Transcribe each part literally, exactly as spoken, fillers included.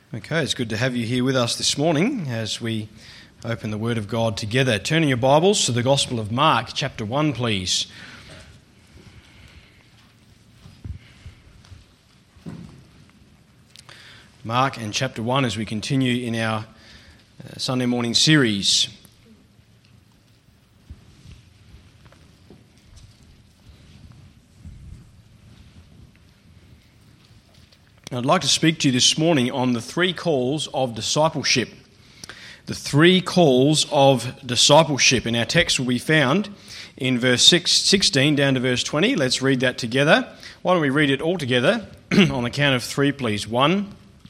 Okay, it's good to have you here with us this morning as we open the Word of God together. Turning your Bibles to the Gospel of Mark, chapter one, please. Mark and chapter one as we continue in our uh, Sunday morning series. I'd like to speak to you this morning on the three calls of discipleship. The three calls of discipleship. And our text will be found in verse six, sixteen down to verse twenty. Let's read that together. Why don't we read it all together on the count of three, please. One,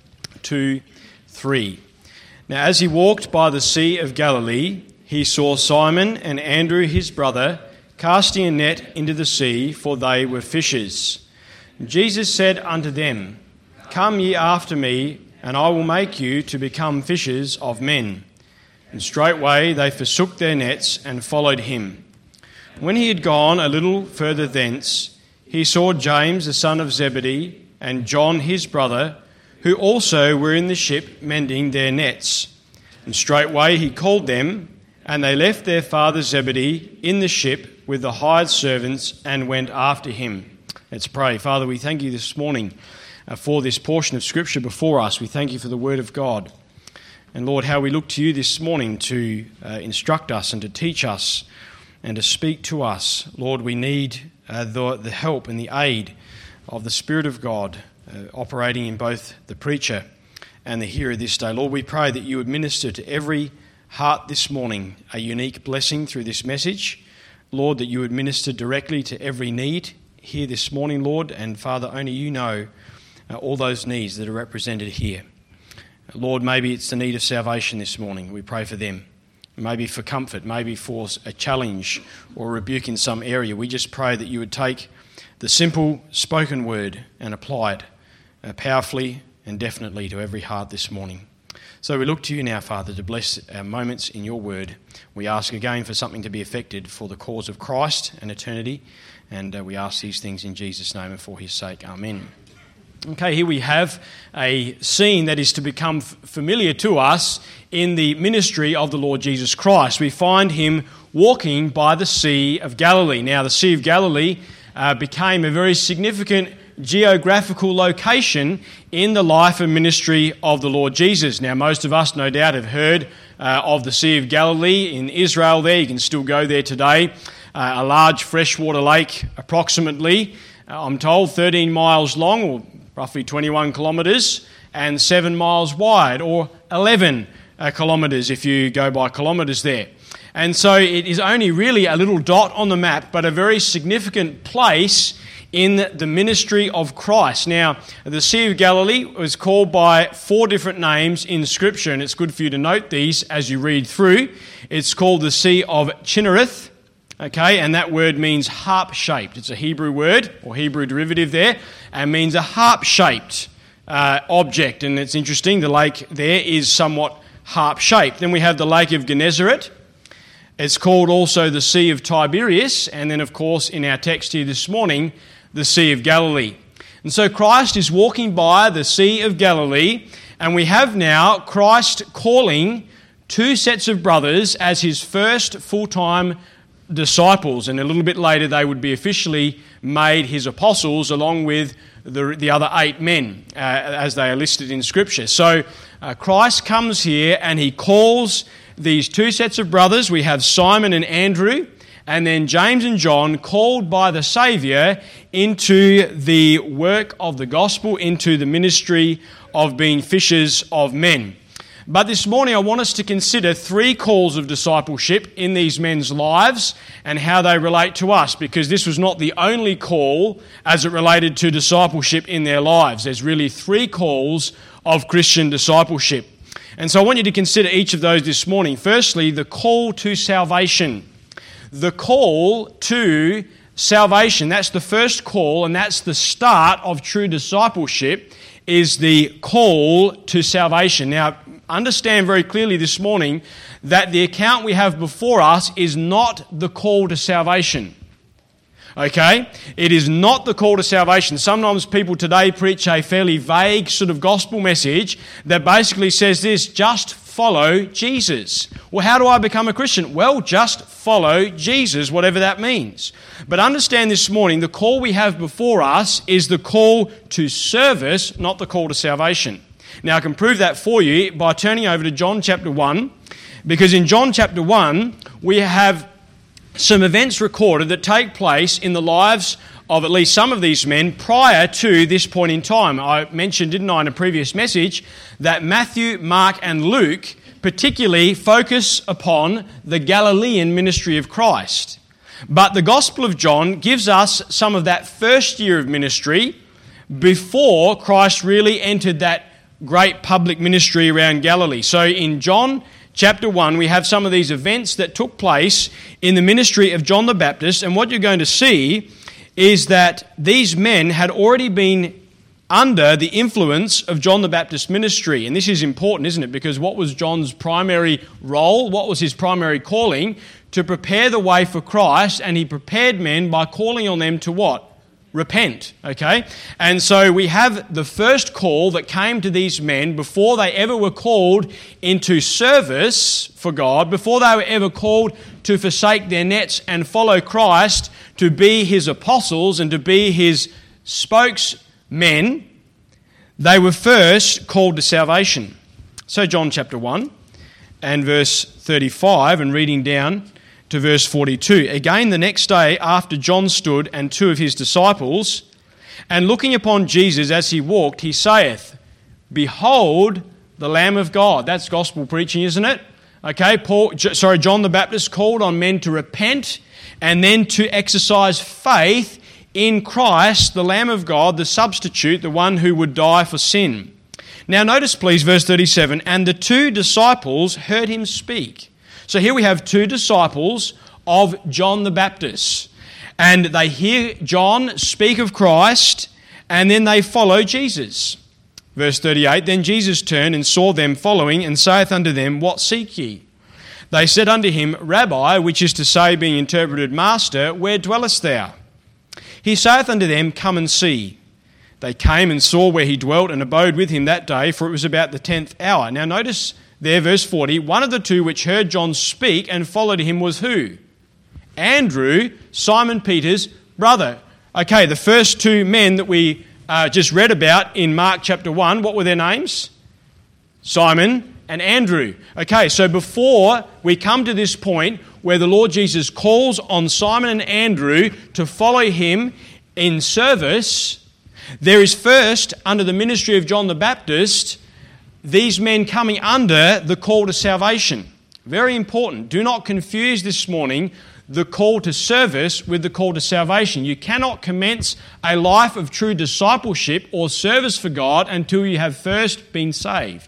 two, three. Now as he walked by the Sea of Galilee, he saw Simon and Andrew his brother casting a net into the sea, for they were fishers. Jesus said unto them, Come ye after me, and I will make you to become fishers of men. And straightway they forsook their nets and followed him. When he had gone a little further thence, he saw James the son of Zebedee and John his brother, who also were in the ship mending their nets. And straightway he called them, and they left their father Zebedee in the ship with the hired servants and went after him. Let's pray. Father, we thank you this morning Uh, for this portion of Scripture before us. We thank you for the Word of God. And Lord, how we look to you this morning to uh, instruct us and to teach us and to speak to us. Lord, we need uh, the, the help and the aid of the Spirit of God uh, operating in both the preacher and the hearer this day. Lord, we pray that you would minister to every heart this morning a unique blessing through this message. Lord, that you would minister directly to every need here this morning, Lord. And Father, only you know Uh, all those needs that are represented here. Lord, maybe it's the need of salvation this morning. We pray for them. Maybe for comfort, maybe for a challenge or a rebuke in some area. We just pray that you would take the simple spoken word and apply it uh, powerfully and definitely to every heart this morning. So we look to you now, Father, to bless our moments in your word. We ask again for something to be effected for the cause of Christ and eternity. And uh, we ask these things in Jesus' name and for his sake. Amen. Okay, here we have a scene that is to become f- familiar to us in the ministry of the Lord Jesus Christ. We find him walking by the Sea of Galilee. Now, the Sea of Galilee uh, became a very significant geographical location in the life and ministry of the Lord Jesus. Now, most of us, no doubt, have heard uh, of the Sea of Galilee in Israel there. You can still go there today. Uh, a large freshwater lake, approximately, uh, I'm told, thirteen miles long, or roughly twenty-one kilometres, and seven miles wide, or eleven uh, kilometres if you go by kilometres there. And so it is only really a little dot on the map, but a very significant place in the ministry of Christ. Now, the Sea of Galilee was called by four different names in Scripture, and it's good for you to note these as you read through. It's called the Sea of Chinnereth. Okay, and that word means harp-shaped. It's a Hebrew word, or Hebrew derivative there, and means a harp-shaped uh, object. And it's interesting, the lake there is somewhat harp-shaped. Then we have the Lake of Gennesaret. It's called also the Sea of Tiberias, and then, of course, in our text here this morning, the Sea of Galilee. And so Christ is walking by the Sea of Galilee, and we have now Christ calling two sets of brothers as his first full-time disciples, and a little bit later they would be officially made his apostles along with the, the other eight men uh, as they are listed in Scripture. So uh, Christ comes here and he calls these two sets of brothers. We have Simon and Andrew, and then James and John, called by the Saviour into the work of the gospel, into the ministry of being fishers of men. But this morning I want us to consider three calls of discipleship in these men's lives and how they relate to us, because this was not the only call as it related to discipleship in their lives. There's really three calls of Christian discipleship. And so I want you to consider each of those this morning. Firstly, the call to salvation. The call to salvation. That's the first call, and that's the start of true discipleship, is the call to salvation. Now, understand very clearly this morning that the account we have before us is not the call to salvation. Okay? It is not the call to salvation. Sometimes people today preach a fairly vague sort of gospel message that basically says this: just follow Jesus. Well, how do I become a Christian? Well, just follow Jesus, whatever that means. But understand this morning, the call we have before us is the call to service, not the call to salvation. Now, I can prove that for you by turning over to John chapter one, because in John chapter one, we have some events recorded that take place in the lives of at least some of these men prior to this point in time. I mentioned, didn't I, in a previous message, that Matthew, Mark, and Luke particularly focus upon the Galilean ministry of Christ. But the Gospel of John gives us some of that first year of ministry before Christ really entered that great public ministry around Galilee. So in John chapter one, we have some of these events that took place in the ministry of John the Baptist, and what you're going to see is that these men had already been under the influence of John the Baptist's ministry. And this is important, isn't it? Because what was John's primary role? What was his primary calling? To prepare the way for Christ, and he prepared men by calling on them to what? Repent, okay? And so we have the first call that came to these men before they ever were called into service for God, before they were ever called to forsake their nets and follow Christ, to be his apostles and to be his spokesmen. They were first called to salvation. So John chapter one and verse thirty-five, and reading down to verse forty-two. Again the next day after John stood and two of his disciples, and looking upon Jesus as he walked, he saith, Behold the Lamb of God. That's gospel preaching, isn't it? Okay, Paul, sorry, John the Baptist called on men to repent and then to exercise faith in Christ, the Lamb of God, the substitute, the one who would die for sin. Now notice please verse thirty-seven, and the two disciples heard him speak. So here we have two disciples of John the Baptist, and they hear John speak of Christ, and then they follow Jesus. Verse thirty-eight, Then Jesus turned and saw them following, and saith unto them, What seek ye? They said unto him, Rabbi, which is to say, being interpreted, Master, where dwellest thou? He saith unto them, Come and see. They came and saw where he dwelt, and abode with him that day, for it was about the tenth hour. Now notice there, verse forty, one of the two which heard John speak and followed him was who? Andrew, Simon Peter's brother. Okay, the first two men that we uh, just read about in Mark chapter one, what were their names? Simon and Andrew. Okay, so before we come to this point where the Lord Jesus calls on Simon and Andrew to follow him in service, there is first, under the ministry of John the Baptist, these men coming under the call to salvation. Very important. Do not confuse this morning the call to service with the call to salvation. You cannot commence a life of true discipleship or service for God until you have first been saved.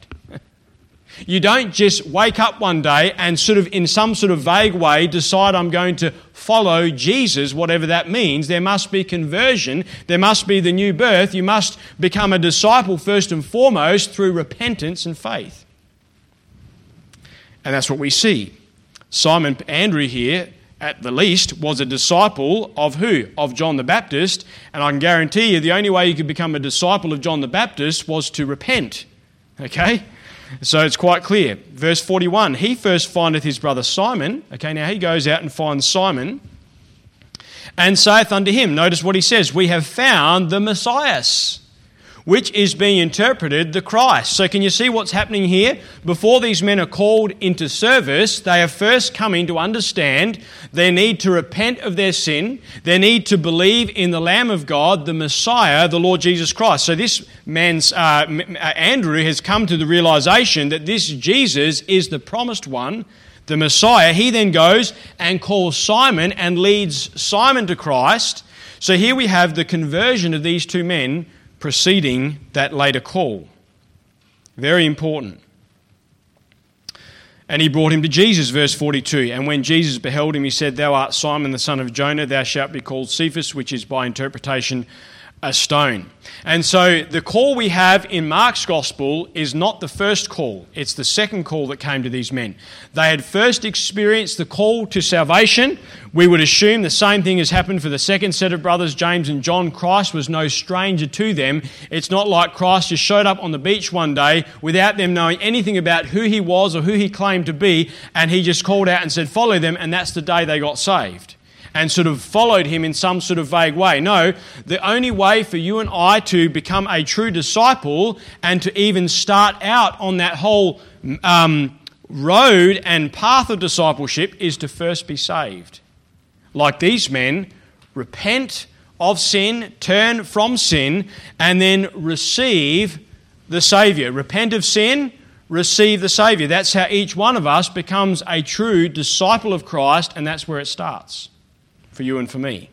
You don't just wake up one day and sort of in some sort of vague way decide I'm going to follow Jesus, whatever that means. There must be conversion. There must be the new birth. You must become a disciple first and foremost through repentance and faith. And that's what we see. Simon Andrew here, at the least, was a disciple of who? Of John the Baptist. And I can guarantee you the only way you could become a disciple of John the Baptist was to repent. Okay? So it's quite clear. Verse forty-one, he first findeth his brother Simon. Okay, now he goes out and finds Simon and saith unto him, notice what he says, we have found the Messiah, which is being interpreted the Christ. So can you see what's happening here? Before these men are called into service, they are first coming to understand their need to repent of their sin, their need to believe in the Lamb of God, the Messiah, the Lord Jesus Christ. So this man's, uh, Andrew has come to the realization that this Jesus is the promised one, the Messiah. He then goes and calls Simon and leads Simon to Christ. So here we have the conversion of these two men preceding that later call. Very important. And he brought him to Jesus, verse forty-two. And when Jesus beheld him, he said, Thou art Simon the son of Jonah, thou shalt be called Cephas, which is by interpretation a stone. And so the call we have in Mark's Gospel is not the first call. It's the second call that came to these men. They had first experienced the call to salvation. We would assume the same thing has happened for the second set of brothers, James and John. Christ was no stranger to them. It's not like Christ just showed up on the beach one day without them knowing anything about who he was or who he claimed to be, and he just called out and said, follow them, and that's the day they got saved and sort of followed him in some sort of vague way. No, the only way for you and I to become a true disciple and to even start out on that whole um, road and path of discipleship is to first be saved. Like these men, repent of sin, turn from sin, and then receive the Saviour. Repent of sin, receive the Saviour. That's how each one of us becomes a true disciple of Christ, and that's where it starts. For you and for me.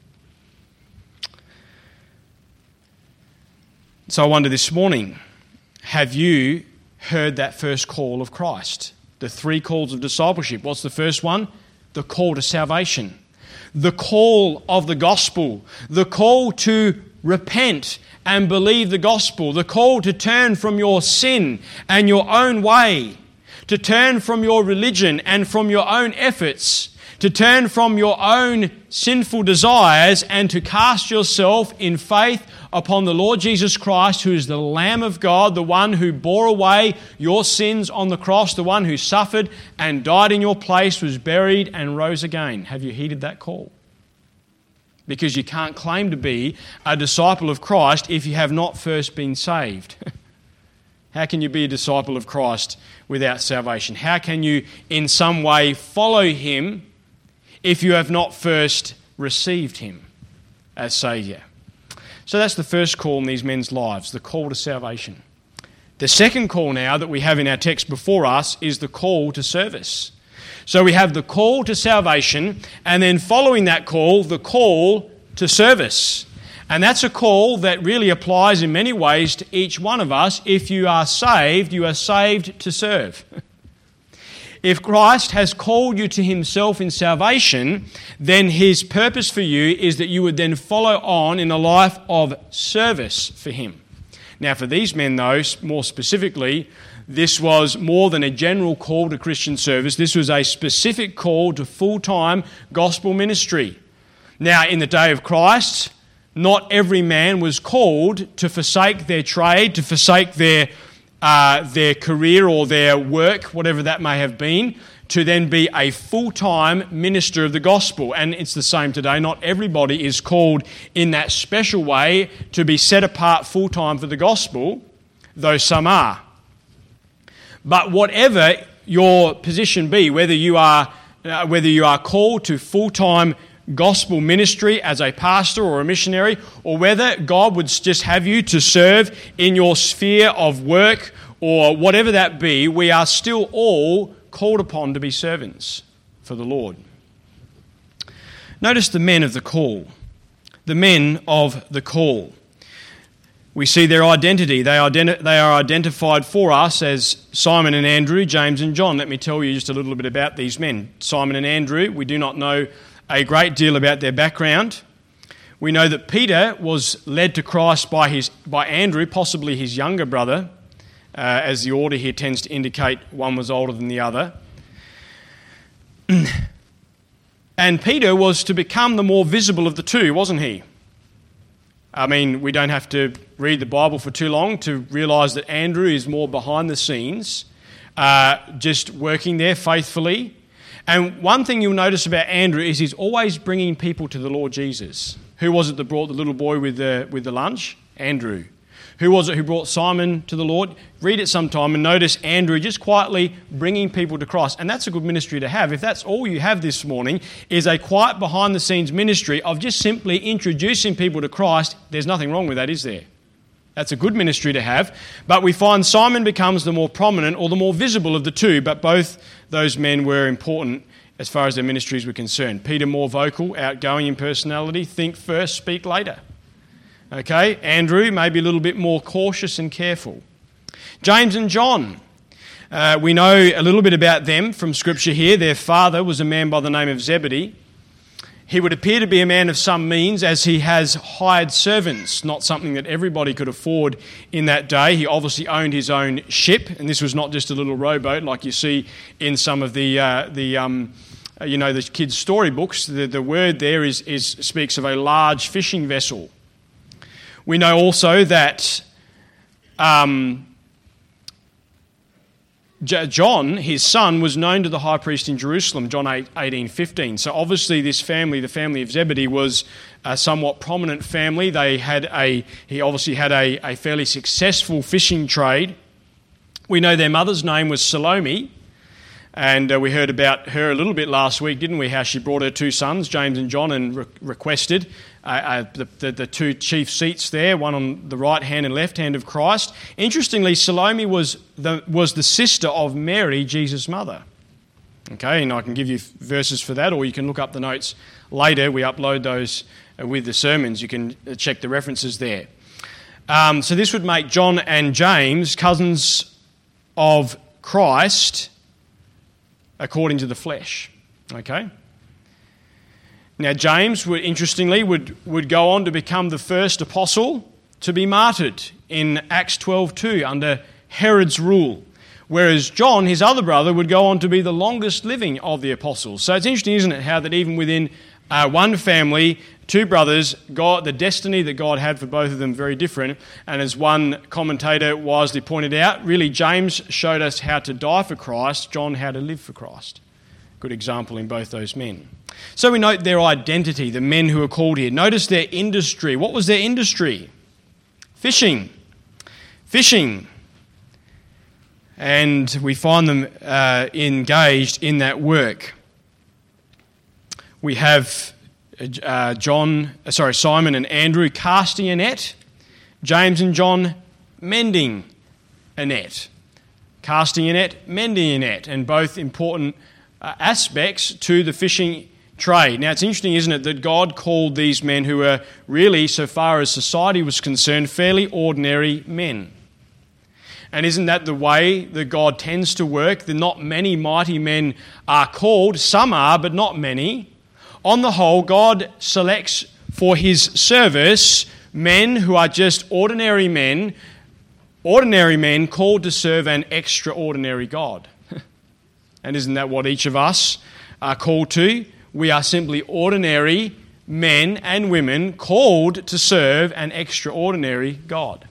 So I wonder this morning, have you heard that first call of Christ? The three calls of discipleship. What's the first one? The call to salvation. The call of the gospel. The call to repent and believe the gospel. The call to turn from your sin and your own way. To turn from your religion and from your own efforts. To turn from your own sinful desires and to cast yourself in faith upon the Lord Jesus Christ, who is the Lamb of God, the one who bore away your sins on the cross, the one who suffered and died in your place, was buried and rose again. Have you heeded that call? Because you can't claim to be a disciple of Christ if you have not first been saved. How can you be a disciple of Christ without salvation? How can you in some way follow him if you have not first received him as Saviour? So that's the first call in these men's lives, the call to salvation. The second call now that we have in our text before us is the call to service. So we have the call to salvation, and then following that call, the call to service. And that's a call that really applies in many ways to each one of us. If you are saved, you are saved to serve. If Christ has called you to himself in salvation, then his purpose for you is that you would then follow on in a life of service for him. Now, for these men, though, more specifically, this was more than a general call to Christian service. This was a specific call to full-time gospel ministry. Now, in the day of Christ, not every man was called to forsake their trade, to forsake their Uh, their career or their work, whatever that may have been, to then be a full-time minister of the gospel. And it's the same today. Not everybody is called in that special way to be set apart full-time for the gospel, though some are. But whatever your position be, whether you are uh, whether you are called to full-time gospel ministry as a pastor or a missionary, or whether God would just have you to serve in your sphere of work or whatever that be, we are still all called upon to be servants for the Lord. Notice the men of the call. The men of the call. We see their identity. They, identi- they are identified for us as Simon and Andrew, James and John. Let me tell you just a little bit about these men. Simon and Andrew, we do not know a great deal about their background. We know that Peter was led to Christ by his by Andrew, possibly his younger brother, uh, as the order here tends to indicate one was older than the other. And Peter was to become the more visible of the two, wasn't he? I mean, we don't have to read the Bible for too long to realise that Andrew is more behind the scenes, uh, just working there faithfully. And one thing you'll notice about Andrew is he's always bringing people to the Lord Jesus. Who was it that brought the little boy with the with the lunch? Andrew. Who was it who brought Simon to the Lord? Read it sometime and notice Andrew just quietly bringing people to Christ. And that's a good ministry to have. If that's all you have this morning is a quiet behind-the-scenes ministry of just simply introducing people to Christ, there's nothing wrong with that, is there? That's a good ministry to have. But we find Simon becomes the more prominent or the more visible of the two, but both those men were important as far as their ministries were concerned. Peter more vocal, outgoing in personality, think first, speak later. Okay, Andrew maybe a little bit more cautious and careful. James and John, uh, we know a little bit about them from Scripture here. Their father was a man by the name of Zebedee. He would appear to be a man of some means, as he has hired servants, not something that everybody could afford in that day. He obviously owned his own ship, and this was not just a little rowboat like you see in some of the uh, the um, you know the kids' storybooks. The, the word there is, is speaks of a large fishing vessel. We know also that um, John, his son, was known to the high priest in Jerusalem, John eight, eighteen, fifteen. So obviously this family, the family of Zebedee, was a somewhat prominent family. They had a, he obviously had a, a fairly successful fishing trade. We know their mother's name was Salome, and uh, we heard about her a little bit last week, didn't we? How she brought her two sons, James and John, and re- requested uh, uh, the, the, the two chief seats there, one on the right hand and left hand of Christ. Interestingly, Salome was the, was the sister of Mary, Jesus' mother. Okay, and I can give you verses for that, or you can look up the notes later. We upload those with the sermons. You can check the references there. Um, so this would make John and James cousins of Christ according to the flesh. Okay? Now James, would, interestingly, would, would go on to become the first apostle to be martyred in Acts twelve two under Herod's rule, whereas John, his other brother, would go on to be the longest living of the apostles. So it's interesting, isn't it, how that even within uh, one family, two brothers, God, the destiny that God had for both of them very different. And as one commentator wisely pointed out, really James showed us how to die for Christ, John how to live for Christ. Good example in both those men. So we note their identity, the men who are called here. Notice their industry. What was their industry? Fishing. Fishing. And we find them uh, engaged in that work. We have uh, John, sorry, Simon and Andrew casting a net, James and John mending a net. Casting a net, mending a net, and both important uh, aspects to the fishing trade. Now, it's interesting, isn't it, that God called these men, who were really, so far as society was concerned, fairly ordinary men. And isn't that the way that God tends to work? That not many mighty men are called. Some are, but not many. On the whole, God selects for his service men who are just ordinary men, ordinary men called to serve an extraordinary God. And isn't that what each of us are called to? We are simply ordinary men and women called to serve an extraordinary God.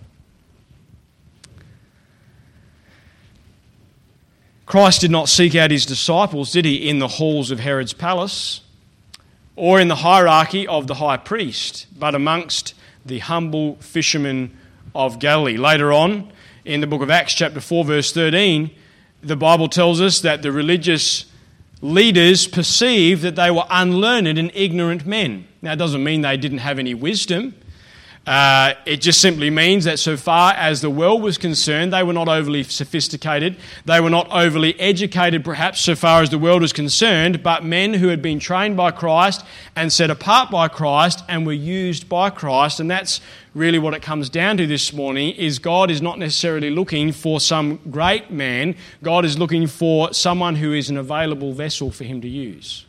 Christ did not seek out his disciples, did he, in the halls of Herod's palace or in the hierarchy of the high priest, but amongst the humble fishermen of Galilee. Later on, in the book of Acts chapter four, verse thirteen, the Bible tells us that the religious leaders perceived that they were unlearned and ignorant men. Now, it doesn't mean they didn't have any wisdom. Uh, it just simply means that so far as the world was concerned, they were not overly sophisticated. They were not overly educated, perhaps, so far as the world was concerned, but men who had been trained by Christ and set apart by Christ and were used by Christ. And that's really what it comes down to this morning, is God is not necessarily looking for some great man. God is looking for someone who is an available vessel for him to use.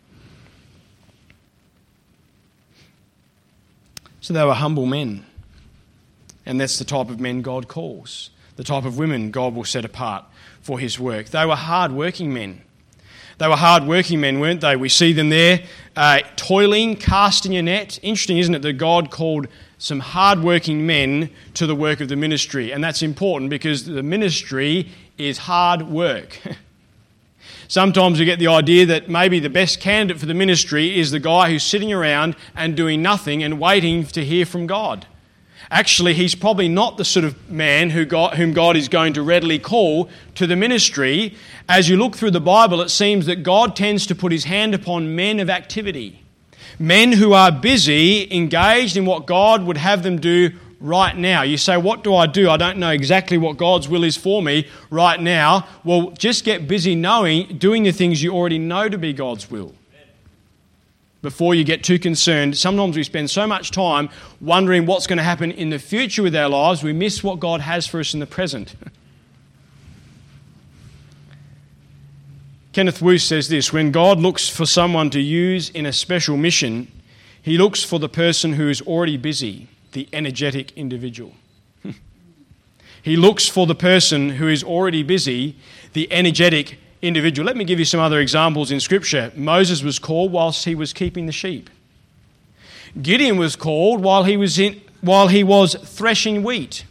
So they were humble men. And that's the type of men God calls, the type of women God will set apart for his work. They were hard-working men. They were hard-working men, weren't they? We see them there uh, toiling, casting a net. Interesting, isn't it, that God called some hard-working men to the work of the ministry. And that's important because the ministry is hard work. Sometimes we get the idea that maybe the best candidate for the ministry is the guy who's sitting around and doing nothing and waiting to hear from God. Actually, he's probably not the sort of man who God, whom God is going to readily call to the ministry. As you look through the Bible, it seems that God tends to put his hand upon men of activity, men who are busy, engaged in what God would have them do right now. You say, what do I do? I don't know exactly what God's will is for me right now. Well, just get busy knowing, doing the things you already know to be God's will before you get too concerned. Sometimes we spend so much time wondering what's going to happen in the future with our lives, we miss what God has for us in the present. Kenneth Wuest says this: when God looks for someone to use in a special mission, he looks for the person who is already busy, the energetic individual. He looks for the person who is already busy, the energetic individual. Let me give you some other examples in Scripture. Moses was called whilst he was keeping the sheep. Gideon was called while he was in, while he was threshing wheat.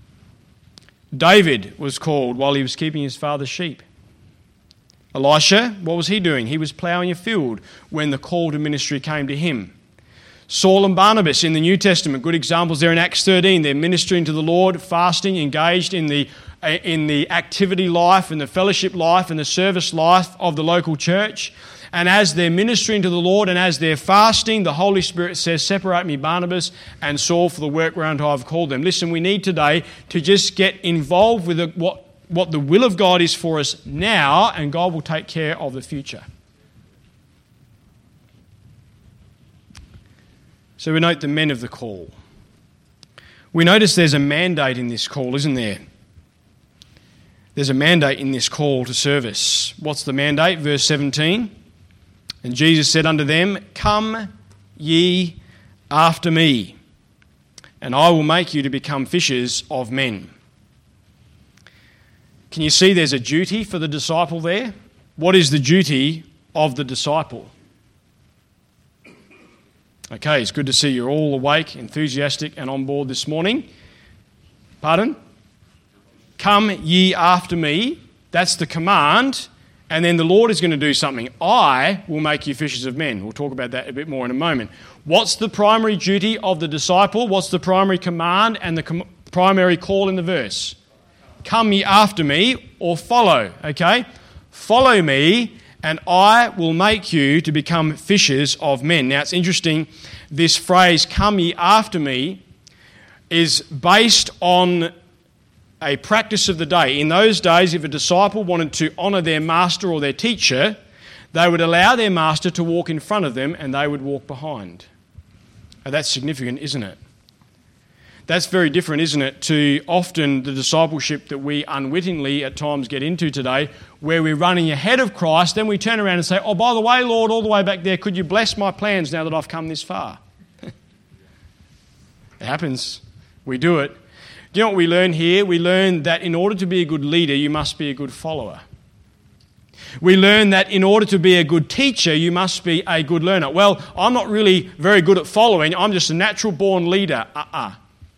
David was called while he was keeping his father's sheep. Elisha, what was he doing? He was ploughing a field when the call to ministry came to him. Saul and Barnabas in the New Testament, good examples there in Acts thirteen. They're ministering to the Lord, fasting, engaged in the in the activity life and the fellowship life and the service life of the local church. And as they're ministering to the Lord and as they're fasting, the Holy Spirit says, separate me, Barnabas and Saul, for the work whereunto I've called them. Listen, we need today to just get involved with the, what, what the will of God is for us now, and God will take care of the future. So we note the men of the call. We notice there's a mandate in this call, isn't there? There's a mandate in this call to service. What's the mandate? Verse seventeen. And Jesus said unto them, come ye after me, and I will make you to become fishers of men. Can you see there's a duty for the disciple there? What is the duty of the disciple? Okay, it's good to see you're all awake, enthusiastic, and on board this morning. Pardon? Come ye after me. That's the command. And then the Lord is going to do something. I will make you fishers of men. We'll talk about that a bit more in a moment. What's the primary duty of the disciple? What's the primary command and the com- primary call in the verse? Come ye after me, or follow, okay? Follow me, and I will make you to become fishers of men. Now, it's interesting, this phrase, come ye after me, is based on a practice of the day. In those days, if a disciple wanted to honour their master or their teacher, they would allow their master to walk in front of them and they would walk behind. Now, that's significant, isn't it? That's very different, isn't it, to often the discipleship that we unwittingly at times get into today, where we're running ahead of Christ, then we turn around and say, oh, by the way, Lord, all the way back there, could you bless my plans now that I've come this far? It happens. We do it. Do you know what we learn here? We learn that in order to be a good leader, you must be a good follower. We learn that in order to be a good teacher, you must be a good learner. Well, I'm not really very good at following. I'm just a natural-born leader. Uh-uh.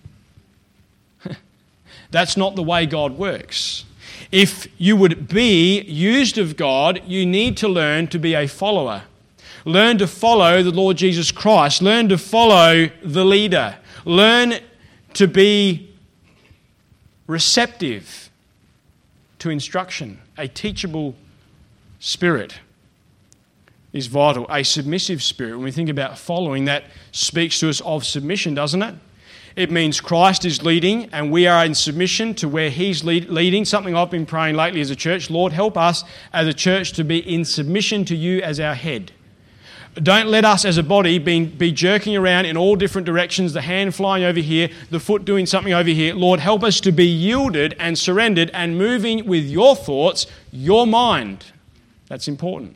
That's not the way God works. If you would be used of God, you need to learn to be a follower. Learn to follow the Lord Jesus Christ. Learn to follow the leader. Learn to be receptive to instruction. A teachable spirit is vital. A submissive spirit. When we think about following, that speaks to us of submission, doesn't it? It means Christ is leading and we are in submission to where He's lead, leading. Something I've been praying lately as a church. Lord, help us as a church to be in submission to You as our head. Don't let us as a body be, be jerking around in all different directions, the hand flying over here, the foot doing something over here. Lord, help us to be yielded and surrendered and moving with Your thoughts, Your mind. That's important.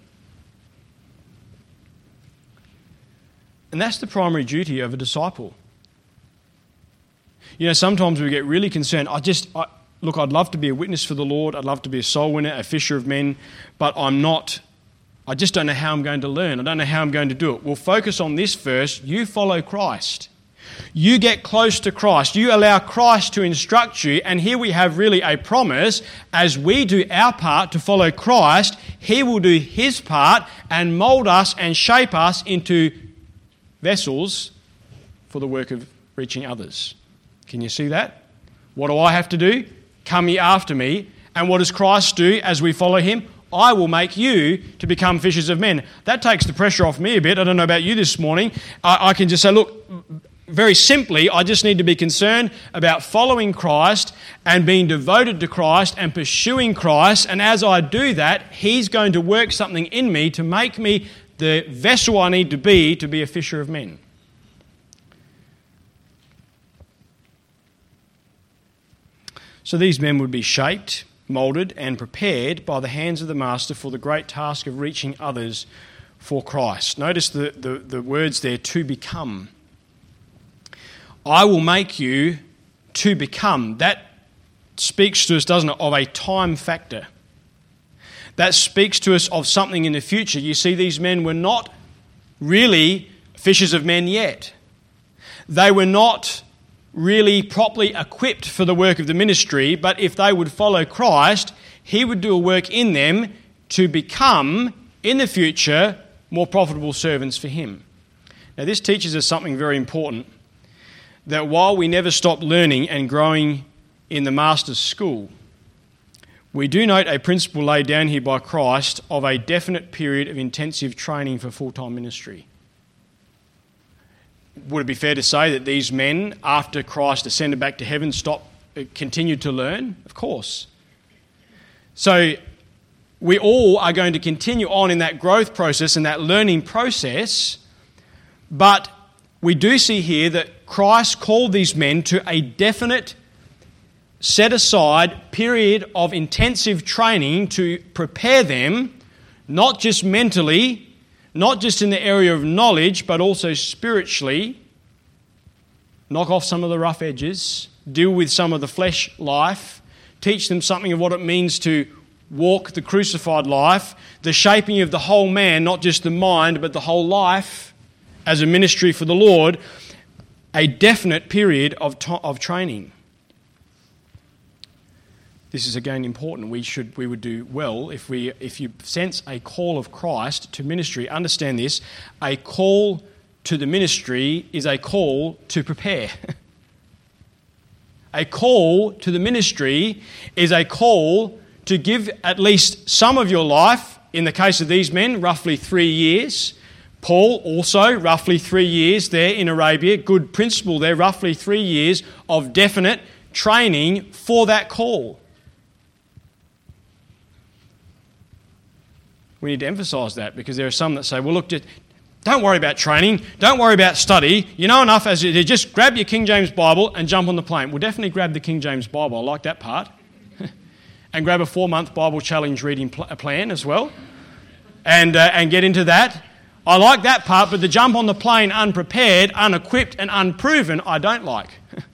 And that's the primary duty of a disciple. You know, sometimes we get really concerned. I just, I, look, I'd love to be a witness for the Lord. I'd love to be a soul winner, a fisher of men, but I'm not, I just don't know how I'm going to learn. I don't know how I'm going to do it. We'll focus on this first. You follow Christ. You get close to Christ. You allow Christ to instruct you. And here we have really a promise. As we do our part to follow Christ, He will do His part and mould us and shape us into vessels for the work of reaching others. Can you see that? What do I have to do? Come ye after me. And what does Christ do as we follow Him? I will make you to become fishers of men. That takes the pressure off me a bit. I don't know about you this morning. I, I can just say, look, very simply, I just need to be concerned about following Christ and being devoted to Christ and pursuing Christ. And as I do that, He's going to work something in me to make me the vessel I need to be to be a fisher of men. So these men would be shaped. moulded and prepared by the hands of the Master for the great task of reaching others for Christ. Notice the, the, the words there, to become. I will make you to become. That speaks to us, doesn't it, of a time factor. That speaks to us of something in the future. You see, these men were not really fishers of men yet. They were not really properly equipped for the work of the ministry, but if they would follow Christ, he would do a work in them to become, in the future, more profitable servants for him. Now, this teaches us something very important, that while we never stop learning and growing in the Master's school, we do note a principle laid down here by Christ of a definite period of intensive training for full-time ministry. Would it be fair to say that these men, after Christ ascended back to heaven, stopped, continued to learn? Of course. So we all are going to continue on in that growth process and that learning process, but we do see here that Christ called these men to a definite, set-aside period of intensive training to prepare them, not just mentally, not just in the area of knowledge, but also spiritually. Knock off some of the rough edges, deal with some of the flesh life, teach them something of what it means to walk the crucified life, the shaping of the whole man, not just the mind, but the whole life as a ministry for the Lord, a definite period of, to- of training. This is again important. We should we would do well if we if you sense a call of Christ to ministry. Understand this: a call to the ministry is a call to prepare. A call to the ministry is a call to give at least some of your life. In the case of these men, roughly three years. Paul also roughly three years there in Arabia. Good principle there. Roughly three years of definite training for that call. We need to emphasise that, because there are some that say, well, look, just don't worry about training, don't worry about study, you know enough as you just grab your King James Bible and jump on the plane. Well, definitely grab the King James Bible, I like that part. And grab a four-month Bible challenge reading pl- plan as well, and uh, and get into that. I like that part, but the jump on the plane unprepared, unequipped and unproven, I don't like.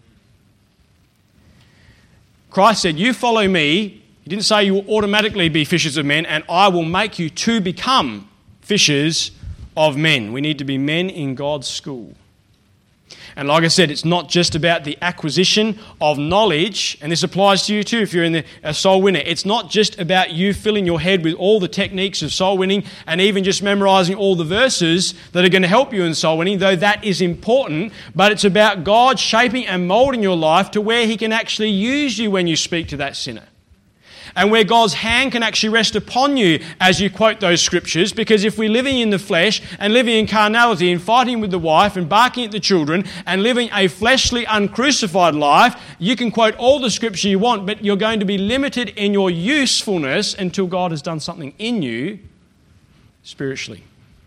Christ said, you follow me. He didn't say you will automatically be fishers of men, and I will make you to become fishers of men. We need to be men in God's school. And like I said, it's not just about the acquisition of knowledge, and this applies to you too if you're in the, a soul winner. It's not just about you filling your head with all the techniques of soul winning and even just memorising all the verses that are going to help you in soul winning, though that is important, but it's about God shaping and moulding your life to where he can actually use you when you speak to that sinner. And where God's hand can actually rest upon you as you quote those scriptures, because if we're living in the flesh and living in carnality and fighting with the wife and barking at the children and living a fleshly, uncrucified life, you can quote all the scripture you want, but you're going to be limited in your usefulness until God has done something in you spiritually.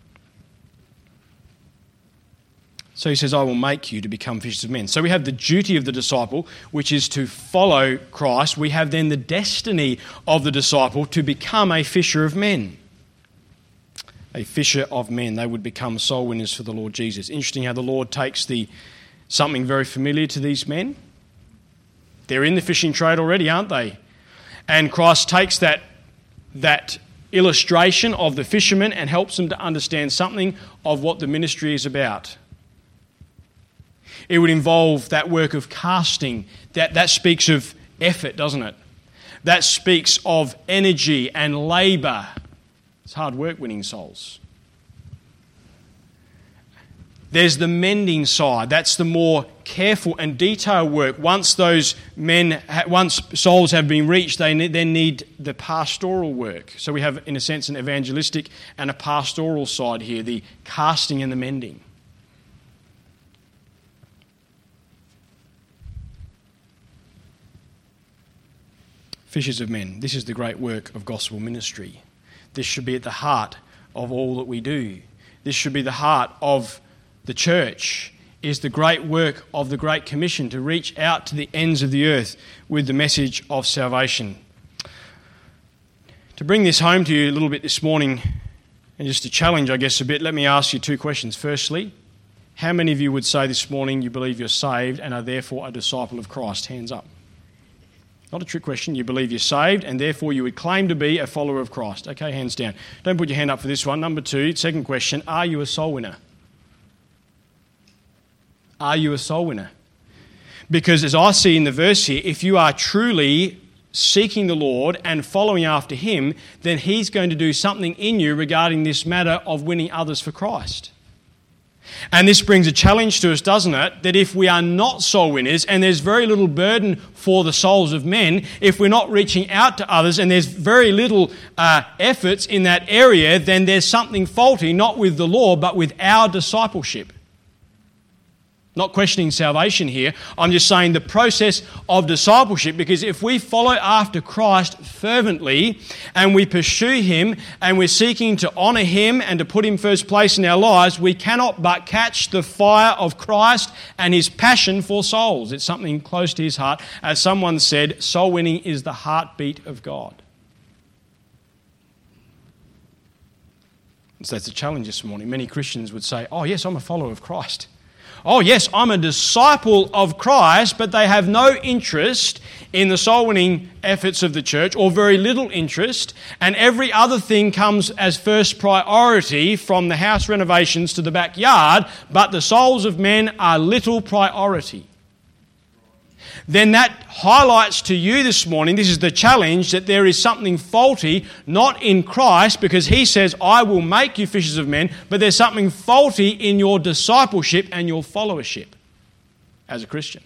So he says, I will make you to become fishers of men. So we have the duty of the disciple, which is to follow Christ. We have then the destiny of the disciple to become a fisher of men. A fisher of men. They would become soul winners for the Lord Jesus. Interesting how the Lord takes the something very familiar to these men. They're in the fishing trade already, aren't they? And Christ takes that, that illustration of the fishermen and helps them to understand something of what the ministry is about. It would involve that work of casting. That, that speaks of effort, doesn't it? That speaks of energy and labour. It's hard work winning souls. There's the mending side. That's the more careful and detailed work. Once those men, once souls have been reached, they then need the pastoral work. So we have, in a sense, an evangelistic and a pastoral side here, the casting and the mending. Fishers of men. This is the great work of gospel ministry. This should be at the heart of all that we do. This should be the heart of the church, is the great work of the Great Commission to reach out to the ends of the earth with the message of salvation. To bring this home to you a little bit this morning, and just to challenge, I guess, a bit, let me ask you two questions. Firstly, how many of you would say this morning you believe you're saved and are therefore a disciple of Christ? Hands up. Not a trick question. You believe you're saved and therefore you would claim to be a follower of Christ. Okay, hands down. Don't put your hand up for this one. Number two, second question, are you a soul winner? Are you a soul winner? Because as I see in the verse here, if you are truly seeking the Lord and following after Him, then He's going to do something in you regarding this matter of winning others for Christ. And this brings a challenge to us, doesn't it? That if we are not soul winners and there's very little burden for the souls of men, if we're not reaching out to others and there's very little uh, efforts in that area, then there's something faulty, not with the law, but with our discipleship. Not questioning salvation here. I'm just saying the process of discipleship, because if we follow after Christ fervently and we pursue Him and we're seeking to honour Him and to put Him first place in our lives, we cannot but catch the fire of Christ and His passion for souls. It's something close to His heart. As someone said, soul winning is the heartbeat of God. So that's a challenge this morning. Many Christians would say, oh yes, I'm a follower of Christ. Oh yes, I'm a disciple of Christ, but they have no interest in the soul-winning efforts of the church, or very little interest, and every other thing comes as first priority, from the house renovations to the backyard, but the souls of men are little priority. Then that highlights to you this morning, this is the challenge, that there is something faulty, not in Christ, because He says, I will make you fishers of men, but there's something faulty in your discipleship and your followership as a Christian.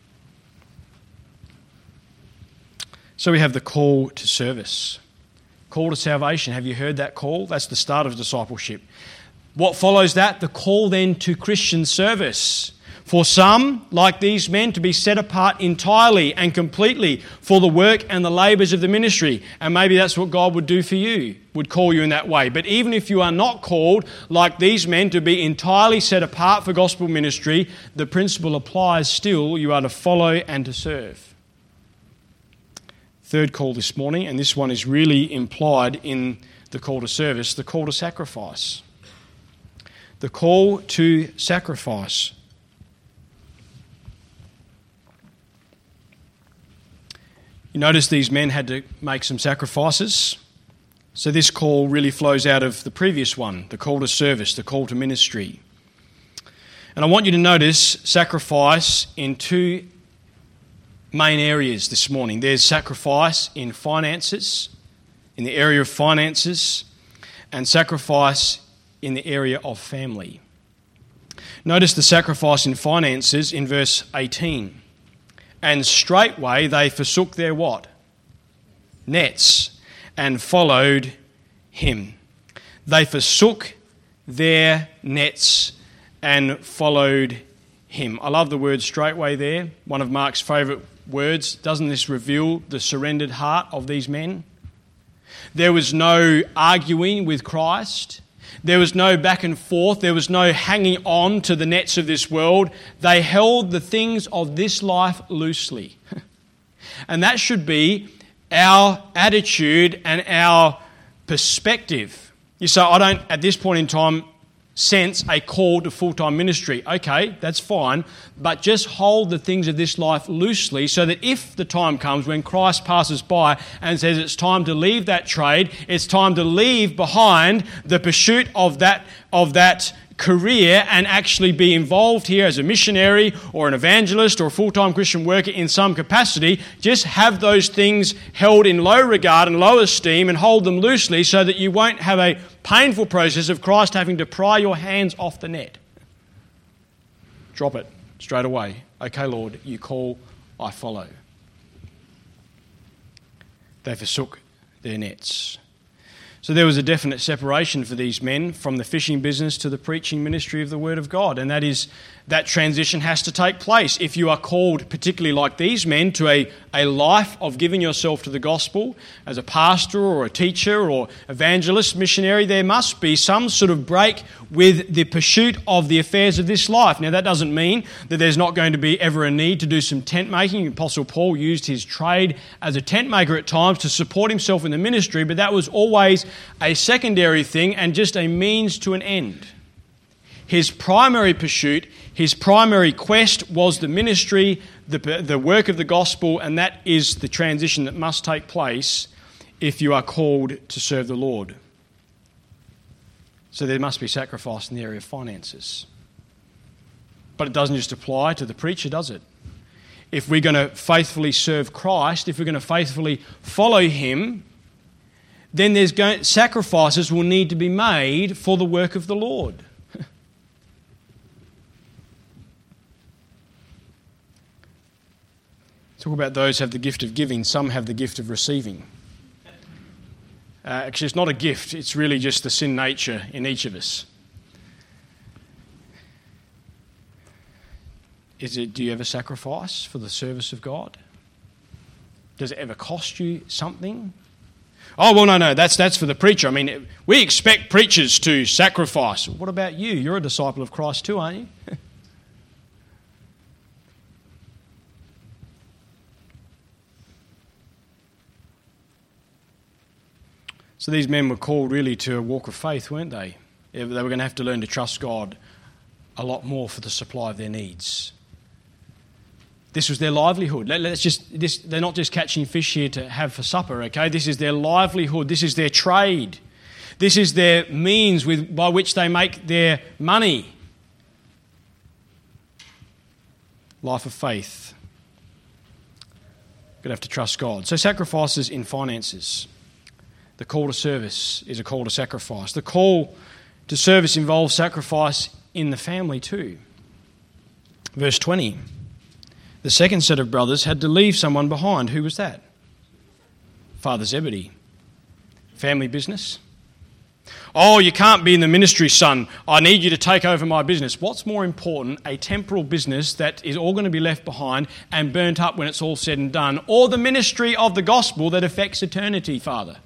So we have the call to service. Call to salvation. Have you heard that call? That's the start of discipleship. What follows that? The call then to Christian service. For some, like these men, to be set apart entirely and completely for the work and the labours of the ministry. And maybe that's what God would do for you, would call you in that way. But even if you are not called, like these men, to be entirely set apart for gospel ministry, the principle applies still. You are to follow and to serve. Third call this morning, and this one is really implied in the call to service, the call to sacrifice. The call to sacrifice. You notice these men had to make some sacrifices. So this call really flows out of the previous one, the call to service, the call to ministry. And I want you to notice sacrifice in two main areas this morning. There's sacrifice in finances, in the area of finances, and sacrifice in the area of family. Notice the sacrifice in finances in verse eighteen. And straightway they forsook their what? Nets, and followed Him. They forsook their nets and followed Him. I love the word straightway there. One of Mark's favourite words. Doesn't this reveal the surrendered heart of these men? There was no arguing with Christ. There was no back and forth. There was no hanging on to the nets of this world. They held the things of this life loosely. And that should be our attitude and our perspective. You say, I don't, at this point in time, sense a call to full-time ministry. Okay, that's fine, but just hold the things of this life loosely so that if the time comes when Christ passes by and says it's time to leave that trade, it's time to leave behind the pursuit of that of that career and actually be involved here as a missionary or an evangelist or a full-time Christian worker in some capacity, just have those things held in low regard and low esteem and hold them loosely so that you won't have a painful process of Christ having to pry your hands off the net. Drop it straight away. Okay, Lord, you call, I follow. They forsook their nets. So there was a definite separation for these men from the fishing business to the preaching ministry of the Word of God. And that is, that transition has to take place. If you are called, particularly like these men, to a, a life of giving yourself to the gospel as a pastor or a teacher or evangelist, missionary, there must be some sort of break with the pursuit of the affairs of this life. Now, that doesn't mean that there's not going to be ever a need to do some tent making. Apostle Paul used his trade as a tent maker at times to support himself in the ministry, but that was always a secondary thing and just a means to an end. His primary pursuit, his primary quest was the ministry, the, the work of the gospel, and that is the transition that must take place if you are called to serve the Lord. So there must be sacrifice in the area of finances. But it doesn't just apply to the preacher, does it? If we're going to faithfully serve Christ, if we're going to faithfully follow him, then there's going, sacrifices will need to be made for the work of the Lord. Talk about those who have the gift of giving. Some have the gift of receiving. Uh, actually, it's not a gift. It's really just the sin nature in each of us. Is it? Do you ever sacrifice for the service of God? Does it ever cost you something? Oh, well, no, no, that's that's for the preacher. I mean, we expect preachers to sacrifice. What about you? You're a disciple of Christ too, aren't you? So these men were called really to a walk of faith, weren't they? They were going to have to learn to trust God a lot more for the supply of their needs. This was their livelihood. Let's just, this, they're not just catching fish here to have for supper, okay? This is their livelihood. This is their trade. This is their means with, by which they make their money. Life of faith. You're going to have to trust God. So sacrifices in finances. The call to service is a call to sacrifice. The call to service involves sacrifice in the family too. Verse twenty. The second set of brothers had to leave someone behind. Who was that? Father Zebedee. Family business. Oh, you can't be in the ministry, son. I need you to take over my business. What's more important, a temporal business that is all going to be left behind and burnt up when it's all said and done, or the ministry of the gospel that affects eternity, Father?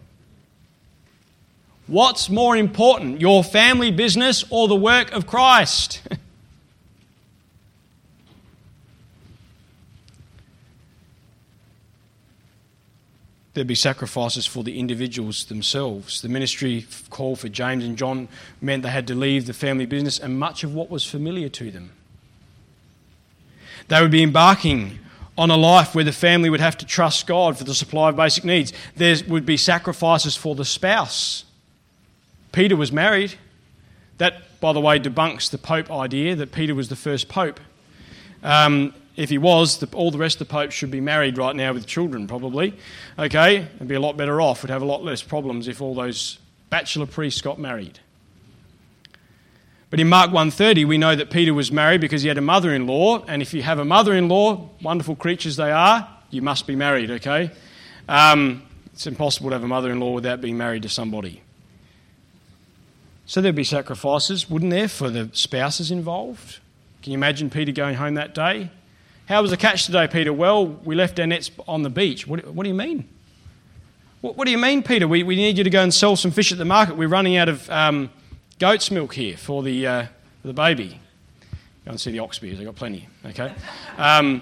What's more important, your family business or the work of Christ? There'd be sacrifices for the individuals themselves. The ministry call for James and John meant they had to leave the family business and much of what was familiar to them. They would be embarking on a life where the family would have to trust God for the supply of basic needs. There would be sacrifices for the spouse. Peter was married. That, by the way, debunks the Pope idea that Peter was the first Pope. Um, if he was, the, all the rest of the popes should be married right now with children, probably. Okay, it'd be a lot better off. We'd have a lot less problems if all those bachelor priests got married. But in Mark one thirty, we know that Peter was married because he had a mother-in-law, and if you have a mother-in-law, wonderful creatures they are, you must be married, okay? Um, it's impossible to have a mother-in-law without being married to somebody. So there'd be sacrifices, wouldn't there, for the spouses involved? Can you imagine Peter going home that day? How was the catch today, Peter? Well, we left our nets on the beach. What, what do you mean? What, what do you mean, Peter? We, we need you to go and sell some fish at the market. We're running out of um, goat's milk here for the uh, for the baby. Go and see the ox beers. They've got plenty, okay? Um,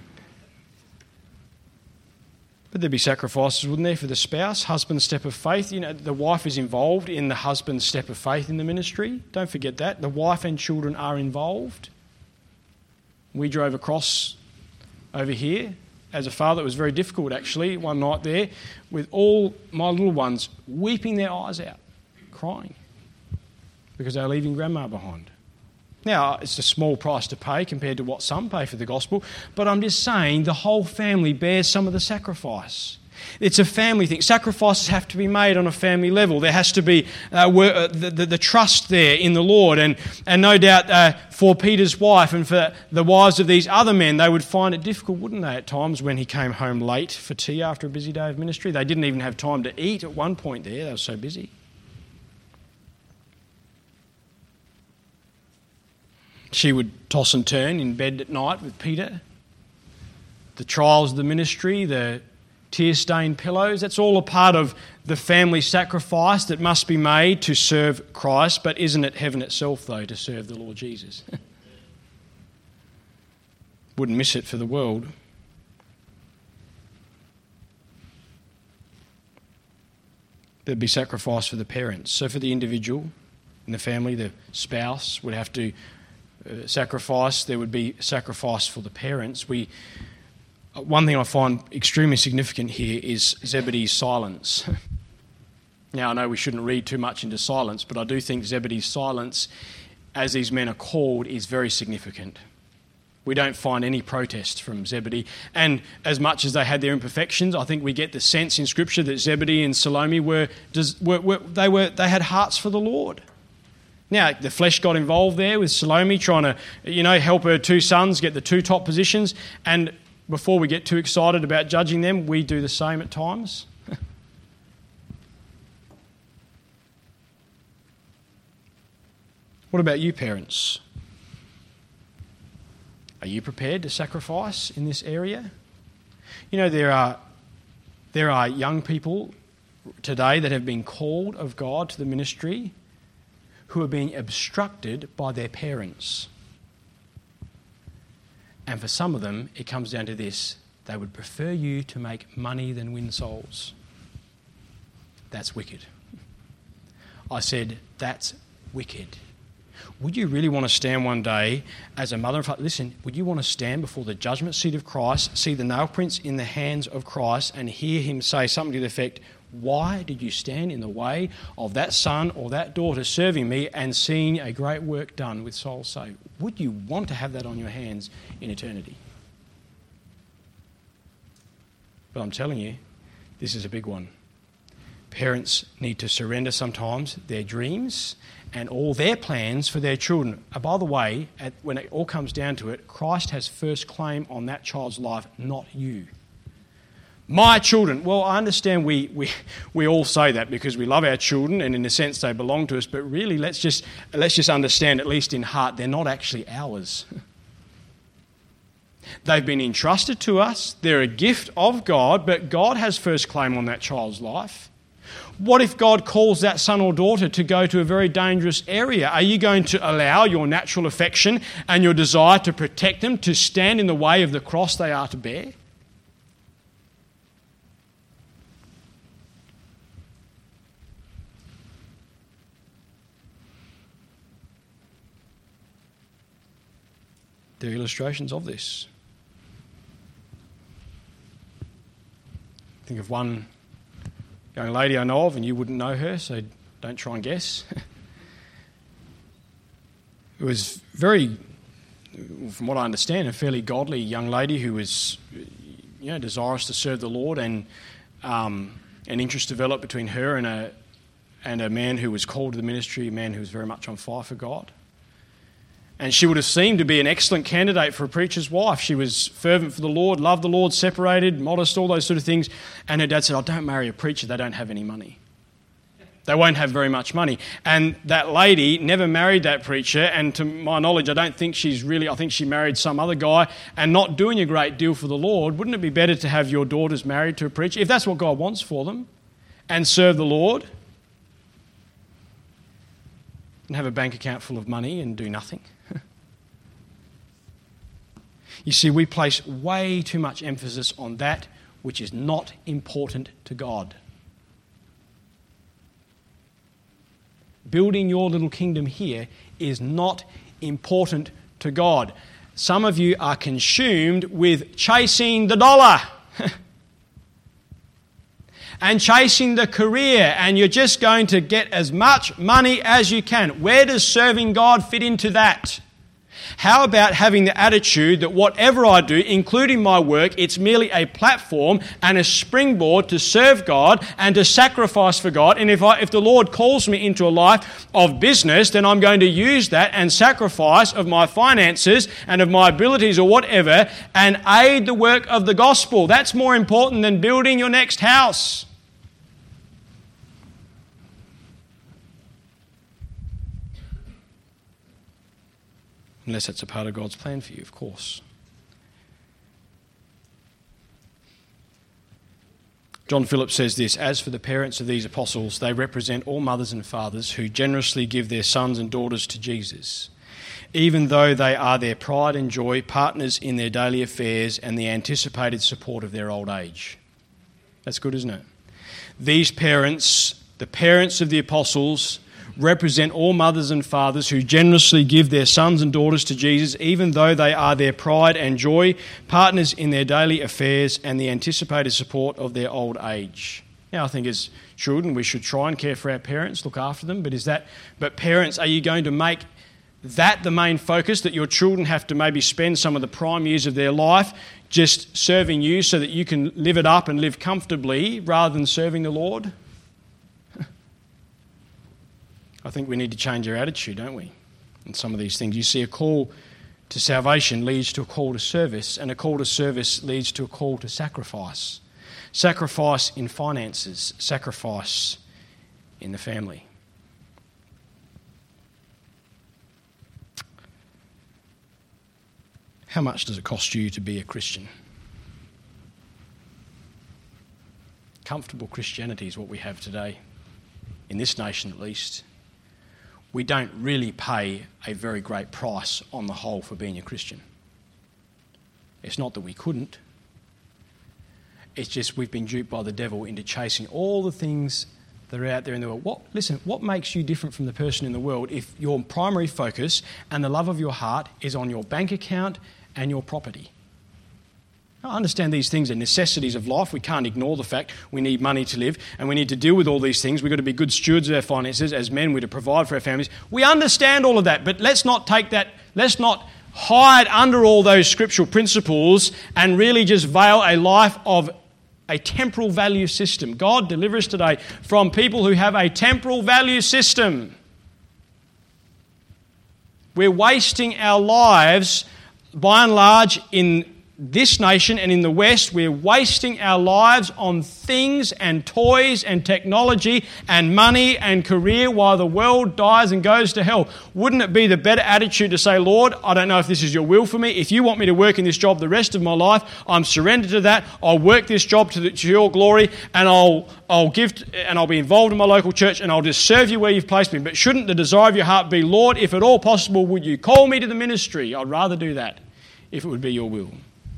But there'd be sacrifices, wouldn't there, for the spouse? Husband's step of faith. You know, the wife is involved in the husband's step of faith in the ministry. Don't forget that. The wife and children are involved. We drove across over here. As a father, it was very difficult, actually, one night there, with all my little ones weeping their eyes out, crying, because they were leaving grandma behind. Now, it's a small price to pay compared to what some pay for the gospel, but I'm just saying the whole family bears some of the sacrifice. It's a family thing. Sacrifices have to be made on a family level. There has to be uh, the, the, the trust there in the Lord. And, and no doubt uh, for Peter's wife and for the wives of these other men, they would find it difficult, wouldn't they, at times when he came home late for tea after a busy day of ministry. They didn't even have time to eat at one point there. They were so busy. She would toss and turn in bed at night with Peter, the trials of the ministry, the tear-stained pillows, that's all a part of the family sacrifice that must be made to serve Christ. But isn't it heaven itself, though, to serve the Lord Jesus? Wouldn't miss it for the world. There'd be sacrifice for the parents. So for the individual in the family, the spouse would have to uh, sacrifice. There would be sacrifice for the parents. We One thing I find extremely significant here is Zebedee's silence. Now, I know we shouldn't read too much into silence, but I do think Zebedee's silence, as these men are called, is very significant. We don't find any protest from Zebedee. And as much as they had their imperfections, I think we get the sense in Scripture that Zebedee and Salome were, were, were, they, were they had hearts for the Lord. Now, the flesh got involved there with Salome trying to, you know, help her two sons get the two top positions. And before we get too excited about judging them, we do the same at times. What about you, parents? Are you prepared to sacrifice in this area? You know, there are there are young people today that have been called of God to the ministry who are being obstructed by their parents. And for some of them, it comes down to this: they would prefer you to make money than win souls. That's wicked. I said, that's wicked. Would you really want to stand one day as a mother and father? Listen, would you want to stand before the judgment seat of Christ, see the nail prints in the hands of Christ, and hear him say something to the effect, why did you stand in the way of that son or that daughter serving me and seeing a great work done with souls saved? Would you want to have that on your hands in eternity? But I'm telling you, this is a big one. Parents need to surrender sometimes their dreams and all their plans for their children. Uh, by the way, at, when it all comes down to it, Christ has first claim on that child's life, not you. My children. Well, I understand we, we we all say that because we love our children and in a sense they belong to us, but really let's just let's just understand, at least in heart, they're not actually ours. They've been entrusted to us. They're a gift of God, but God has first claim on that child's life. What if God calls that son or daughter to go to a very dangerous area? Are you going to allow your natural affection and your desire to protect them to stand in the way of the cross they are to bear? There are illustrations of this. Think of one young lady I know of, and you wouldn't know her, so don't try and guess. It was very, from what I understand, a fairly godly young lady who was, you know, desirous to serve the Lord, and um, an interest developed between her and a and a man who was called to the ministry, a man who was very much on fire for God. And she would have seemed to be an excellent candidate for a preacher's wife. She was fervent for the Lord, loved the Lord, separated, modest, all those sort of things. And her dad said, oh, don't marry a preacher, they don't have any money. They won't have very much money. And that lady never married that preacher, and to my knowledge, I don't think she's really, I think she married some other guy and not doing a great deal for the Lord. Wouldn't it be better to have your daughters married to a preacher, if that's what God wants for them, and serve the Lord, and have a bank account full of money and do nothing? You see, we place way too much emphasis on that which is not important to God. Building your little kingdom here is not important to God. Some of you are consumed with chasing the dollar and chasing the career, and you're just going to get as much money as you can. Where does serving God fit into that? How about having the attitude that whatever I do, including my work, it's merely a platform and a springboard to serve God and to sacrifice for God. And if I, if the Lord calls me into a life of business, then I'm going to use that and sacrifice of my finances and of my abilities or whatever and aid the work of the gospel. That's more important than building your next house. Unless that's a part of God's plan for you, of course. John Phillips says this: "As for the parents of these apostles, they represent all mothers and fathers who generously give their sons and daughters to Jesus, even though they are their pride and joy, partners in their daily affairs, and the anticipated support of their old age." That's good, isn't it? These parents, the parents of the apostles, represent all mothers and fathers who generously give their sons and daughters to Jesus, even though they are their pride and joy, partners in their daily affairs, and the anticipated support of their old age. Now, I think as children we should try and care for our parents, look after them, but is that, but parents, are you going to make that the main focus, that your children have to maybe spend some of the prime years of their life just serving you so that you can live it up and live comfortably rather than serving the Lord? I think we need to change our attitude, don't we, in some of these things. You see, a call to salvation leads to a call to service, and a call to service leads to a call to sacrifice. Sacrifice in finances, sacrifice in the family. How much does it cost you to be a Christian? Comfortable Christianity is what we have today, in this nation at least. We don't really pay a very great price on the whole for being a Christian. It's not that we couldn't. It's just we've been duped by the devil into chasing all the things that are out there in the world. What, listen, what makes you different from the person in the world if your primary focus and the love of your heart is on your bank account and your property? I understand these things are necessities of life. We can't ignore the fact we need money to live and we need to deal with all these things. We've got to be good stewards of our finances. As men, we're to provide for our families. We understand all of that, but let's not take that, let's not hide under all those scriptural principles and really just veil a life of a temporal value system. God, deliver us today from people who have a temporal value system. We're wasting our lives, by and large, in this nation and in the West. We're wasting our lives on things and toys and technology and money and career while the world dies and goes to hell. Wouldn't it be the better attitude to say, Lord, I don't know if this is your will for me. If you want me to work in this job the rest of my life, I'm surrendered to that. I'll work this job to, the, to your glory, and I'll I'll give to, and I'll be involved in my local church, and I'll just serve you where you've placed me. But shouldn't the desire of your heart be, Lord, if at all possible, would you call me to the ministry? I'd rather do that if it would be your will.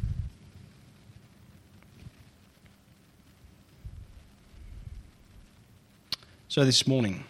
So this morning,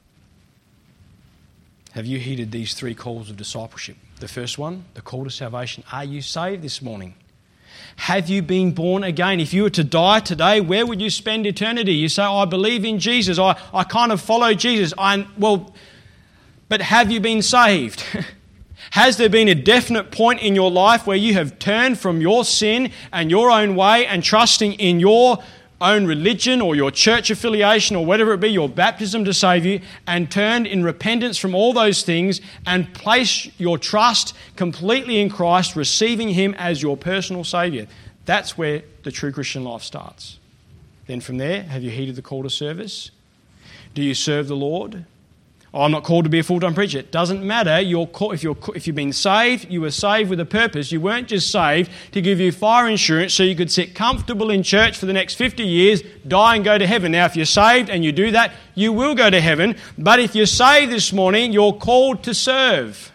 have you heeded these three calls of discipleship? The first one, the call to salvation. Are you saved this morning? Have you been born again? If you were to die today, where would you spend eternity? You say, oh, I believe in Jesus. I, I kind of follow Jesus. I well, but have you been saved? Has there been a definite point in your life where you have turned from your sin and your own way and trusting in your own religion or your church affiliation or whatever it be, your baptism to save you, and turned in repentance from all those things and place your trust completely in Christ, receiving Him as your personal Saviour? That's where the true Christian life starts. Then from there, have you heeded the call to service? Do you serve the Lord? Oh, I'm not called to be a full-time preacher. It doesn't matter. You're call, if, you're, if you've been saved, you were saved with a purpose. You weren't just saved to give you fire insurance so you could sit comfortable in church for the next fifty years, die and go to heaven. Now, if you're saved and you do that, you will go to heaven. But if you're saved this morning, you're called to serve.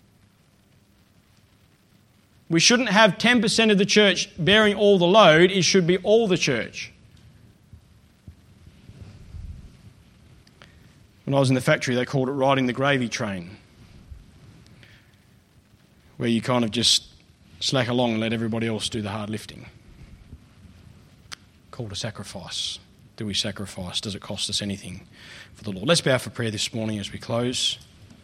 We shouldn't have ten percent of the church bearing all the load. It should be all the church. When I was in the factory, they called it riding the gravy train, where you kind of just slack along and let everybody else do the hard lifting. Call to sacrifice. Do we sacrifice? Does it cost us anything for the Lord? Let's bow for prayer this morning as we close.